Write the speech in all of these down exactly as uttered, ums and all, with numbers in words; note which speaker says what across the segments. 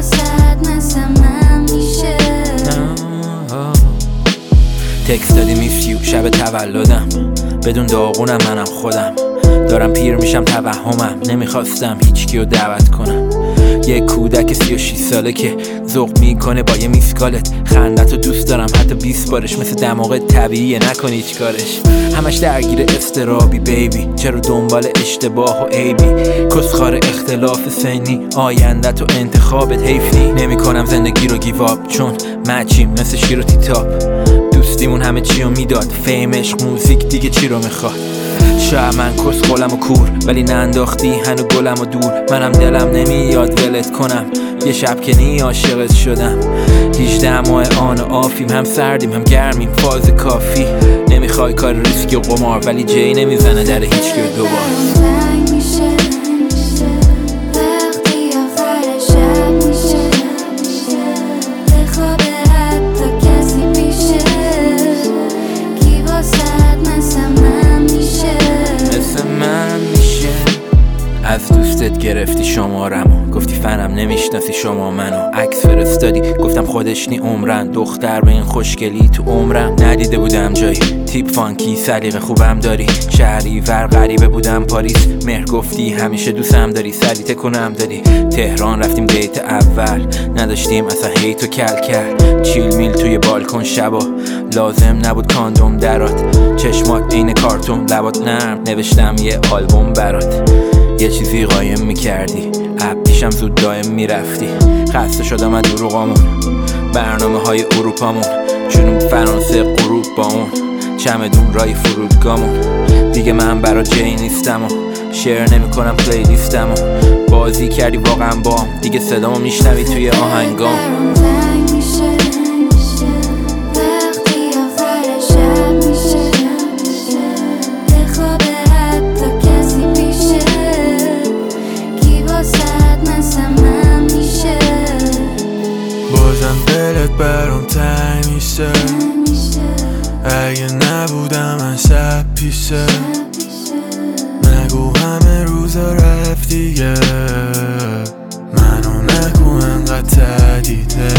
Speaker 1: واسد مثل من میشه.
Speaker 2: تکست دادی میسیو شب تولدم، بدون داغونم منم خودم، دارم پیر میشم توهمم، نمیخواستم هیچکیو دعوت کنم. یه کودک سی و شیش ساله که ذوق میکنه با یه میسکالت، خندتو دوست دارم حتی بیست بارش، مثل دماغ طبیعیه نکنی هیچ کارش. همش درگیر استرابی بیبی، چرا دنبال اشتباه و عیبی، کسخار اختلاف سنی، آیندت و انتخابت حیفی. نمی کنم زندگی رو گیواب چون مچیم مثل شیر و تیتاب، دوستیمون همه چی رو میداد، فیم عشق موزیک دیگه چی رو میخواد. شاید من کس قلم و کور ولی ننداختی هنو گلم و دور، منم دلم نمیاد ولت کنم، یه شب که نی عاشقت شدم. هجده ماه آن و آفیم، هم سردیم هم گرمیم، فاز کافی. نمیخوای کار ریسکی و قمار ولی جی نمیزنه در هیچ که دوبار. از دوستت گرفتی شمارمو، گفتی فنم نمیشناسی شما منو، عکس فرستادی گفتم خودش نی عمرن، دختر به این خوشگلی تو عمرم ندیده بودم جایی، تیپ فانکی سلیقه خوبم داری، شهری ور غریبه بودم پاریس، مهر گفتی همیشه دوستم داری، سلیته کنم داری، تهران رفتیم دیت اول، نداشتیم اصلا هیت و کل کرد، چیل میل توی بالکن شبا، لازم نبود کاندوم درات، چشمات عین کارتون، لبات نرم، نوشتم یه آلبوم برات، یه چیزی قایم میکردی، اپ پیشم زود دایم میرفتی، خسته شدم از دروغامون، برنامه های اروپامون، جنوب فرانسه غروب با اون، چمدون رای فرودگامون، دیگه من برا جی نیستم و شیر نمی کنم پلی لیستم و بازی کردی واقعا با دیگه صدامو میشنوی توی آهنگام.
Speaker 3: بازم دلت برام تنگ میشه، اگه نبودم من شب پیشه، نگو همه روزا رفت دیگه، منو نگو انقدر تدیده،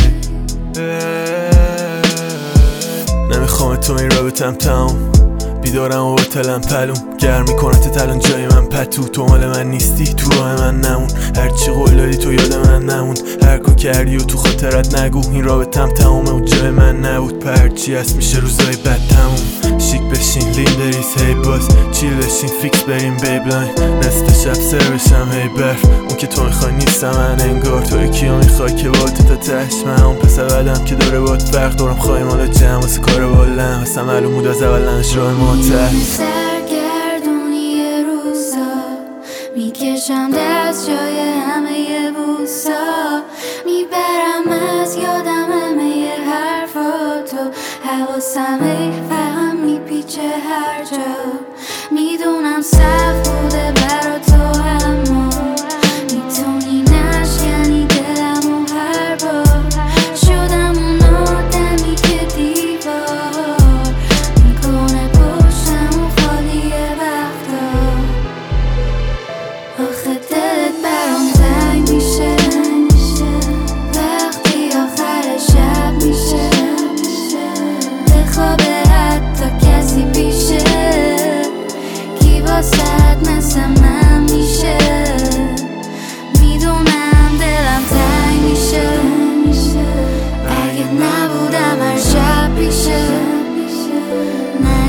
Speaker 3: نمیخوام تو این رابطم تموم، بیدارم و باطلم پلوم، گرم میکنه تلان جای من پتو، تو مال من نیستی تو راه من نمون، هرچی قول دادی تو یاد من نموند، هر کار کردی و تو خاطرت نگو، این رابطم تمومه و جای من نبود، پرچی هست میشه روزای بد تموم، شیک بشین لین بریز هی باز، چیل بشین فیکس بریم بیبلاین، نصف شب سر بشم هی برف، اون که تو میخوای نیستم من انگار، تو کیو میخوای که با تو تا تش، من اون پسر بدم که داره باد فرق دارم، خواهی مالا جمع واسه کار بالم، اصلا معلوم بود از اولنش راه ماتر،
Speaker 1: سرگردونی روزا میکشم دست جای همه بوسا، میبرم از یادم همه حرفاتو، حواسمه فهم میپیچه هر جا، میدونم سخت بوده برا تو اما میتونی نشکنی دلمو هر بار، شدم اون آدمی که دیوار میکنه پشتم و خالی وقتا، آخه دلت برام تنگ میشه وقتی آخر شب میشه، بخوابه حتی کسی پیشه، کی واسد مثل من میشه، میدونم دلم تنگ میشه، اگه نبودم هر شب پیشه،